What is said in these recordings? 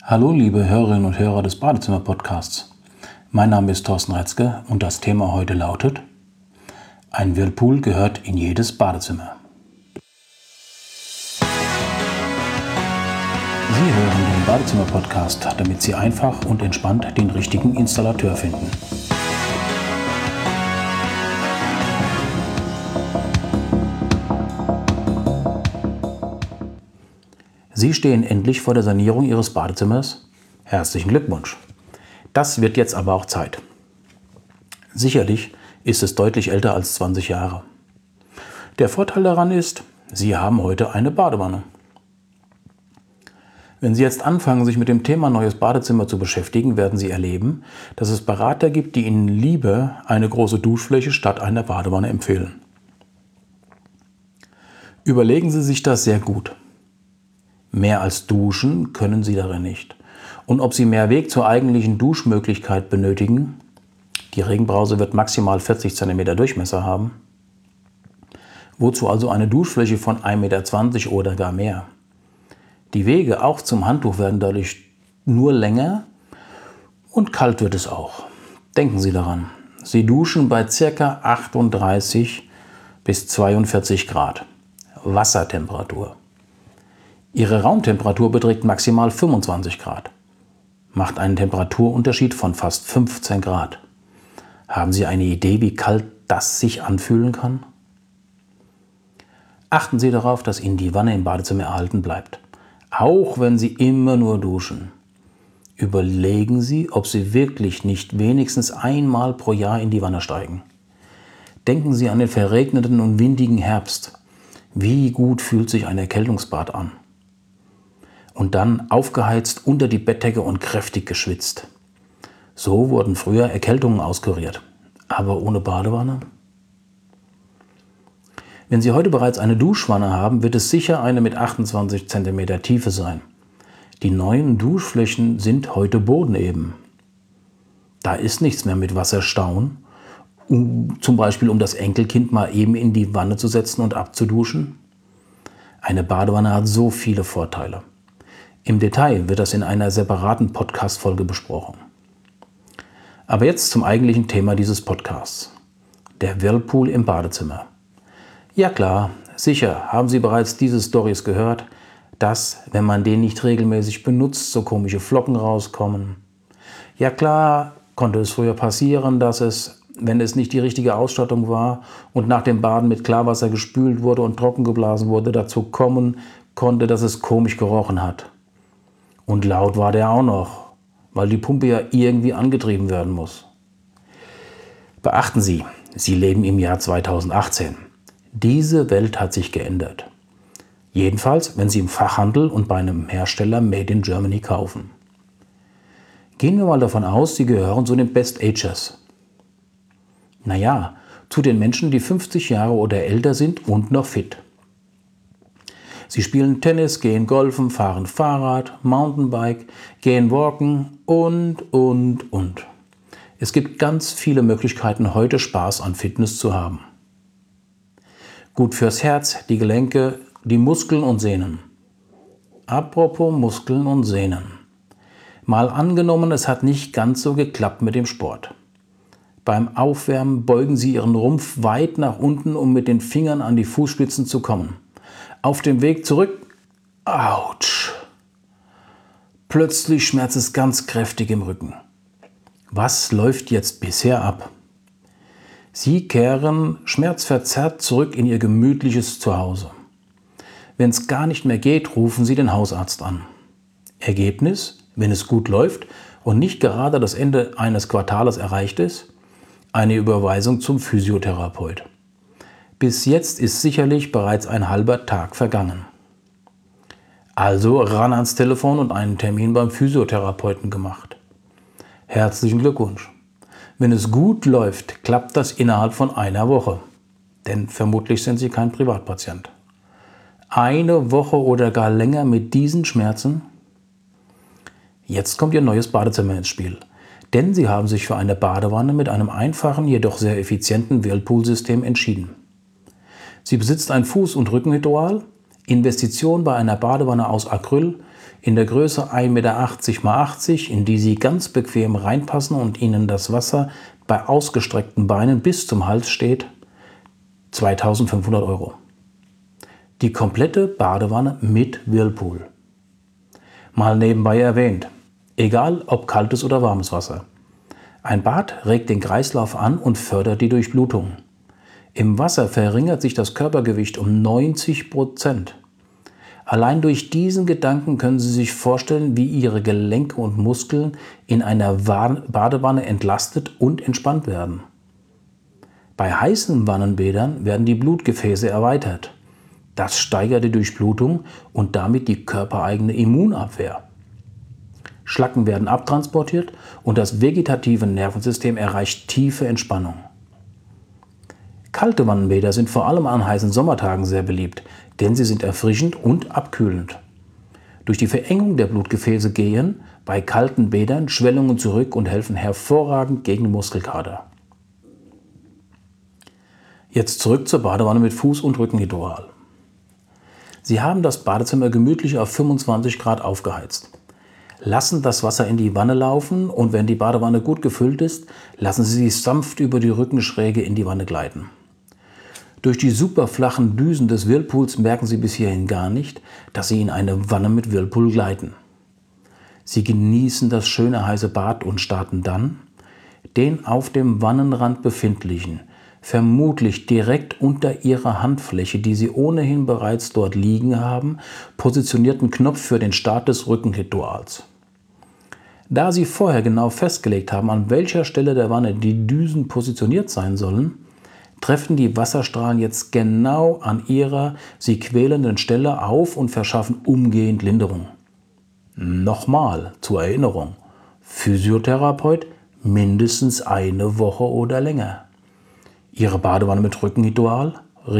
Hallo liebe Hörerinnen und Hörer des Badezimmer-Podcasts. Mein Name ist Thorsten Retzke und das Thema heute lautet: Ein Whirlpool gehört in jedes Badezimmer. Sie hören den Badezimmer-Podcast, damit Sie einfach und entspannt den richtigen Installateur finden. Sie stehen endlich vor der Sanierung Ihres Badezimmers? Herzlichen Glückwunsch! Das wird jetzt aber auch Zeit. Sicherlich ist es deutlich älter als 20 Jahre. Der Vorteil daran ist, Sie haben heute eine Badewanne. Wenn Sie jetzt anfangen, sich mit dem Thema neues Badezimmer zu beschäftigen, werden Sie erleben, dass es Berater gibt, die Ihnen lieber eine große Duschfläche statt einer Badewanne empfehlen. Überlegen Sie sich das sehr gut. Mehr als duschen können Sie darin nicht. Und ob Sie mehr Weg zur eigentlichen Duschmöglichkeit benötigen, die Regenbrause wird maximal 40 cm Durchmesser haben, wozu also eine Duschfläche von 1,20 m oder gar mehr. Die Wege auch zum Handtuch werden dadurch nur länger und kalt wird es auch. Denken Sie daran, Sie duschen bei ca. 38 bis 42 Grad Wassertemperatur. Ihre Raumtemperatur beträgt maximal 25 Grad. Macht einen Temperaturunterschied von fast 15 Grad. Haben Sie eine Idee, wie kalt das sich anfühlen kann? Achten Sie darauf, dass Ihnen die Wanne im Badezimmer erhalten bleibt, auch wenn Sie immer nur duschen. Überlegen Sie, ob Sie wirklich nicht wenigstens einmal pro Jahr in die Wanne steigen. Denken Sie an den verregneten und windigen Herbst. Wie gut fühlt sich ein Erkältungsbad an? Und dann aufgeheizt unter die Bettdecke und kräftig geschwitzt. So wurden früher Erkältungen auskuriert, aber ohne Badewanne? Wenn Sie heute bereits eine Duschwanne haben, wird es sicher eine mit 28 cm Tiefe sein. Die neuen Duschflächen sind heute bodeneben. Da ist nichts mehr mit Wasserstauen, zum Beispiel um das Enkelkind mal eben in die Wanne zu setzen und abzuduschen. Eine Badewanne hat so viele Vorteile. Im Detail wird das in einer separaten Podcast-Folge besprochen. Aber jetzt zum eigentlichen Thema dieses Podcasts: Der Whirlpool im Badezimmer. Ja klar, sicher haben Sie bereits diese Storys gehört, dass, wenn man den nicht regelmäßig benutzt, so komische Flocken rauskommen. Ja klar, konnte es früher passieren, dass es, wenn es nicht die richtige Ausstattung war und nach dem Baden mit Klarwasser gespült wurde und trocken geblasen wurde, dazu kommen konnte, dass es komisch gerochen hat. Und laut war der auch noch, weil die Pumpe ja irgendwie angetrieben werden muss. Beachten Sie, Sie leben im Jahr 2018. Diese Welt hat sich geändert. Jedenfalls, wenn Sie im Fachhandel und bei einem Hersteller Made in Germany kaufen. Gehen wir mal davon aus, Sie gehören zu den Best Agers. Naja, zu den Menschen, die 50 Jahre oder älter sind und noch fit. Sie spielen Tennis, gehen golfen, fahren Fahrrad, Mountainbike, gehen walken und. Es gibt ganz viele Möglichkeiten, heute Spaß an Fitness zu haben. Gut fürs Herz, die Gelenke, die Muskeln und Sehnen. Apropos Muskeln und Sehnen. Mal angenommen, es hat nicht ganz so geklappt mit dem Sport. Beim Aufwärmen beugen Sie Ihren Rumpf weit nach unten, um mit den Fingern an die Fußspitzen zu kommen. Auf dem Weg zurück, Autsch! Plötzlich schmerzt es ganz kräftig im Rücken. Was läuft jetzt bisher ab? Sie kehren schmerzverzerrt zurück in Ihr gemütliches Zuhause. Wenn es gar nicht mehr geht, rufen Sie den Hausarzt an. Ergebnis, wenn es gut läuft und nicht gerade das Ende eines Quartals erreicht ist, eine Überweisung zum Physiotherapeut. Bis jetzt ist sicherlich bereits ein halber Tag vergangen. Also ran ans Telefon und einen Termin beim Physiotherapeuten gemacht. Herzlichen Glückwunsch. Wenn es gut läuft, klappt das innerhalb von einer Woche. Denn vermutlich sind Sie kein Privatpatient. Eine Woche oder gar länger mit diesen Schmerzen? Jetzt kommt Ihr neues Badezimmer ins Spiel. Denn Sie haben sich für eine Badewanne mit einem einfachen, jedoch sehr effizienten Whirlpool-System entschieden. Sie besitzt ein Fuß- und Rückenritual, Investition bei einer Badewanne aus Acryl, in der Größe 1,80 Meter x 80, in die Sie ganz bequem reinpassen und Ihnen das Wasser bei ausgestreckten Beinen bis zum Hals steht, 2.500 €. Die komplette Badewanne mit Whirlpool. Mal nebenbei erwähnt, egal ob kaltes oder warmes Wasser. Ein Bad regt den Kreislauf an und fördert die Durchblutung. Im Wasser verringert sich das Körpergewicht um 90%. Allein durch diesen Gedanken können Sie sich vorstellen, wie Ihre Gelenke und Muskeln in einer Badewanne entlastet und entspannt werden. Bei heißen Wannenbädern werden die Blutgefäße erweitert. Das steigert die Durchblutung und damit die körpereigene Immunabwehr. Schlacken werden abtransportiert und das vegetative Nervensystem erreicht tiefe Entspannung. Kalte Wannenbäder sind vor allem an heißen Sommertagen sehr beliebt, denn sie sind erfrischend und abkühlend. Durch die Verengung der Blutgefäße gehen bei kalten Bädern Schwellungen zurück und helfen hervorragend gegen Muskelkater. Jetzt zurück zur Badewanne mit Fuß- und Rückenritual. Sie haben das Badezimmer gemütlich auf 25 Grad aufgeheizt. Lassen das Wasser in die Wanne laufen und wenn die Badewanne gut gefüllt ist, lassen Sie sie sanft über die Rückenschräge in die Wanne gleiten. Durch die superflachen Düsen des Whirlpools merken Sie bis hierhin gar nicht, dass Sie in eine Wanne mit Whirlpool gleiten. Sie genießen das schöne heiße Bad und starten dann den auf dem Wannenrand befindlichen, vermutlich direkt unter Ihrer Handfläche, die Sie ohnehin bereits dort liegen haben, positionierten Knopf für den Start des Rückenrituals. Da Sie vorher genau festgelegt haben, an welcher Stelle der Wanne die Düsen positioniert sein sollen, treffen die Wasserstrahlen jetzt genau an ihrer sie quälenden Stelle auf und verschaffen umgehend Linderung. Nochmal zur Erinnerung: Physiotherapeut mindestens eine Woche oder länger. Ihre Badewanne mit Rückenritual?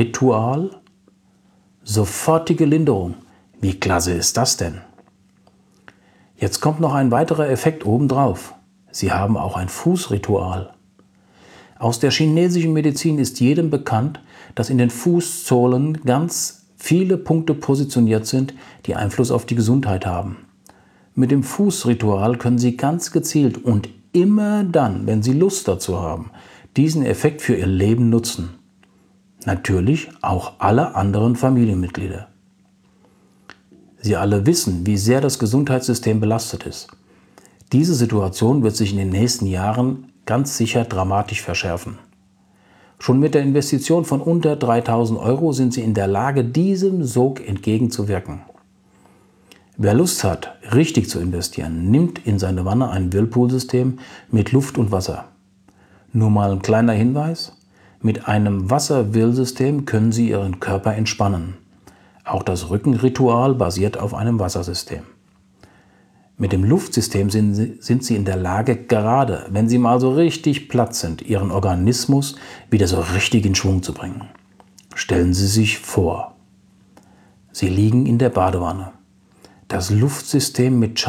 Sofortige Linderung. Wie klasse ist das denn? Jetzt kommt noch ein weiterer Effekt obendrauf. Sie haben auch ein Fußritual. Aus der chinesischen Medizin ist jedem bekannt, dass in den Fußsohlen ganz viele Punkte positioniert sind, die Einfluss auf die Gesundheit haben. Mit dem Fußritual können Sie ganz gezielt und immer dann, wenn Sie Lust dazu haben, diesen Effekt für Ihr Leben nutzen. Natürlich auch alle anderen Familienmitglieder. Sie alle wissen, wie sehr das Gesundheitssystem belastet ist. Diese Situation wird sich in den nächsten Jahren ganz sicher dramatisch verschärfen. Schon mit der Investition von unter 3.000 € sind Sie in der Lage, diesem Sog entgegenzuwirken. Wer Lust hat, richtig zu investieren, nimmt in seine Wanne ein Whirlpool-System mit Luft und Wasser. Nur mal ein kleiner Hinweis: Mit einem Wasser-Whirl-System können Sie Ihren Körper entspannen. Auch das Rückenritual basiert auf einem Wassersystem. Mit dem Luftsystem sind Sie in der Lage, gerade wenn Sie mal so richtig platt sind, Ihren Organismus wieder so richtig in Schwung zu bringen. Stellen Sie sich vor, Sie liegen in der Badewanne. Das Luftsystem mit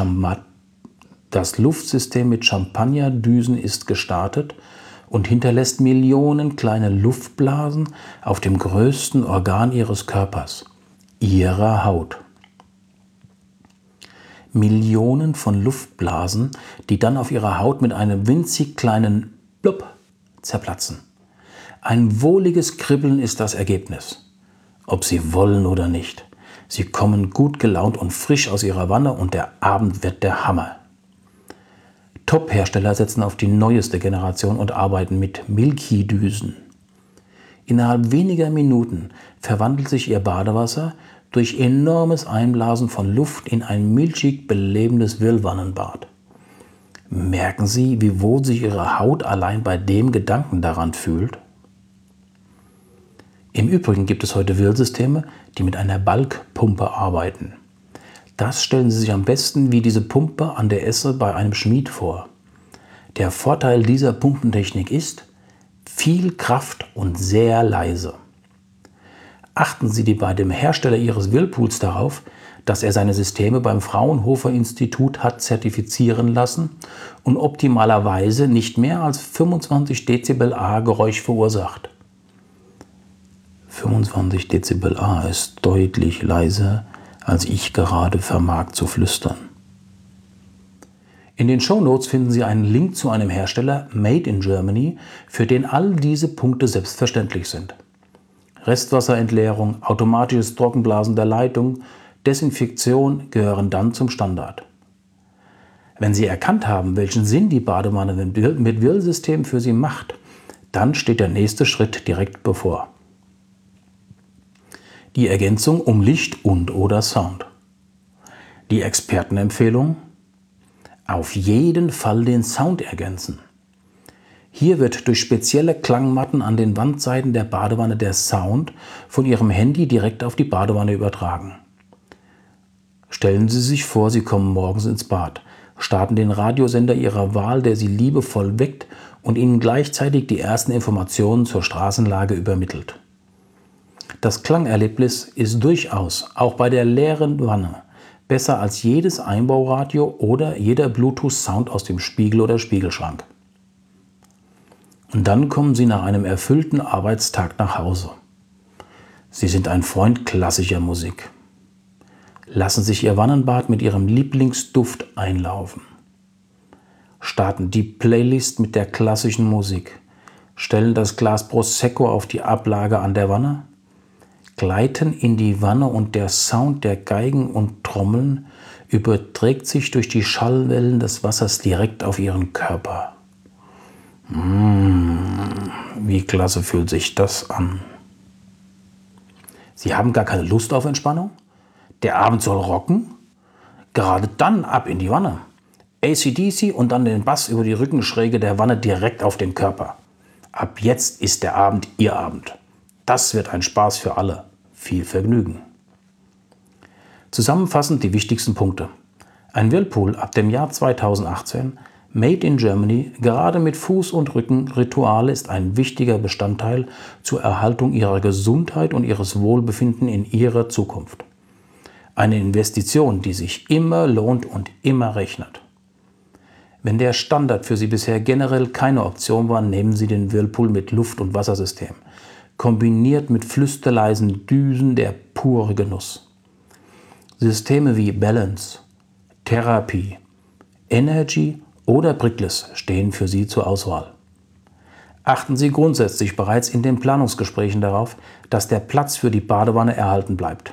Champagnerdüsen ist gestartet und hinterlässt Millionen kleine Luftblasen auf dem größten Organ Ihres Körpers, Ihrer Haut. Millionen von Luftblasen, die dann auf Ihrer Haut mit einem winzig kleinen Blub zerplatzen. Ein wohliges Kribbeln ist das Ergebnis. Ob Sie wollen oder nicht. Sie kommen gut gelaunt und frisch aus Ihrer Wanne und der Abend wird der Hammer. Top-Hersteller setzen auf die neueste Generation und arbeiten mit Milky-Düsen. Innerhalb weniger Minuten verwandelt sich Ihr Badewasser durch enormes Einblasen von Luft in ein milchig belebendes Whirlwannenbad. Merken Sie, wie wohl sich Ihre Haut allein bei dem Gedanken daran fühlt? Im Übrigen gibt es heute Whirlsysteme, die mit einer Balgpumpe arbeiten. Das stellen Sie sich am besten wie diese Pumpe an der Esse bei einem Schmied vor. Der Vorteil dieser Pumpentechnik ist: viel Kraft und sehr leise. Achten Sie bei dem Hersteller Ihres Whirlpools darauf, dass er seine Systeme beim Fraunhofer Institut hat zertifizieren lassen und optimalerweise nicht mehr als 25 dBA Geräusch verursacht. 25 dBA ist deutlich leiser als ich gerade vermag zu flüstern. In den Shownotes finden Sie einen Link zu einem Hersteller Made in Germany, für den all diese Punkte selbstverständlich sind. Restwasserentleerung, automatisches Trockenblasen der Leitung, Desinfektion gehören dann zum Standard. Wenn Sie erkannt haben, welchen Sinn die Badewanne mit Wirlsystem für Sie macht, dann steht der nächste Schritt direkt bevor. Die Ergänzung um Licht und/oder Sound. Die Expertenempfehlung: auf jeden Fall den Sound ergänzen. Hier wird durch spezielle Klangmatten an den Wandseiten der Badewanne der Sound von Ihrem Handy direkt auf die Badewanne übertragen. Stellen Sie sich vor, Sie kommen morgens ins Bad, starten den Radiosender Ihrer Wahl, der Sie liebevoll weckt und Ihnen gleichzeitig die ersten Informationen zur Straßenlage übermittelt. Das Klangerlebnis ist durchaus, auch bei der leeren Wanne, besser als jedes Einbauradio oder jeder Bluetooth-Sound aus dem Spiegel oder Spiegelschrank. Und dann kommen Sie nach einem erfüllten Arbeitstag nach Hause. Sie sind ein Freund klassischer Musik. Lassen sich Ihr Wannenbad mit Ihrem Lieblingsduft einlaufen. Starten die Playlist mit der klassischen Musik. Stellen das Glas Prosecco auf die Ablage an der Wanne. Gleiten in die Wanne und der Sound der Geigen und Trommeln überträgt sich durch die Schallwellen des Wassers direkt auf Ihren Körper. Wie klasse fühlt sich das an. Sie haben gar keine Lust auf Entspannung? Der Abend soll rocken? Gerade dann ab in die Wanne. AC/DC und dann den Bass über die Rückenschräge der Wanne direkt auf den Körper. Ab jetzt ist der Abend Ihr Abend. Das wird ein Spaß für alle. Viel Vergnügen. Zusammenfassend die wichtigsten Punkte. Ein Whirlpool ab dem Jahr 2018, Made in Germany, gerade mit Fuß- und Rückenritual, ist ein wichtiger Bestandteil zur Erhaltung Ihrer Gesundheit und Ihres Wohlbefinden in Ihrer Zukunft. Eine Investition, die sich immer lohnt und immer rechnet. Wenn der Standard für Sie bisher generell keine Option war, nehmen Sie den Whirlpool mit Luft- und Wassersystem. Kombiniert mit flüsterleisen Düsen der pure Genuss. Systeme wie Balance, Therapy, Energy oder Brickless stehen für Sie zur Auswahl. Achten Sie grundsätzlich bereits in den Planungsgesprächen darauf, dass der Platz für die Badewanne erhalten bleibt.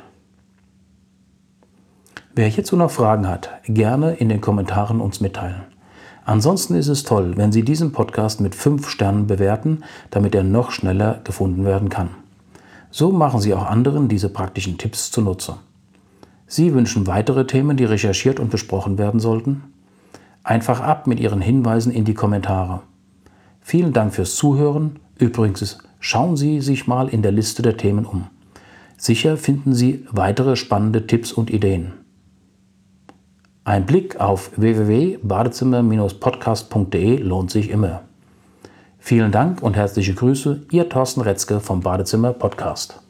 Wer hierzu noch Fragen hat, gerne in den Kommentaren uns mitteilen. Ansonsten ist es toll, wenn Sie diesen Podcast mit 5 Sternen bewerten, damit er noch schneller gefunden werden kann. So machen Sie auch anderen diese praktischen Tipps zunutze. Sie wünschen weitere Themen, die recherchiert und besprochen werden sollten? Einfach ab mit Ihren Hinweisen in die Kommentare. Vielen Dank fürs Zuhören. Übrigens, schauen Sie sich mal in der Liste der Themen um. Sicher finden Sie weitere spannende Tipps und Ideen. Ein Blick auf www.badezimmer-podcast.de lohnt sich immer. Vielen Dank und herzliche Grüße, Ihr Thorsten Retzke vom Badezimmer Podcast.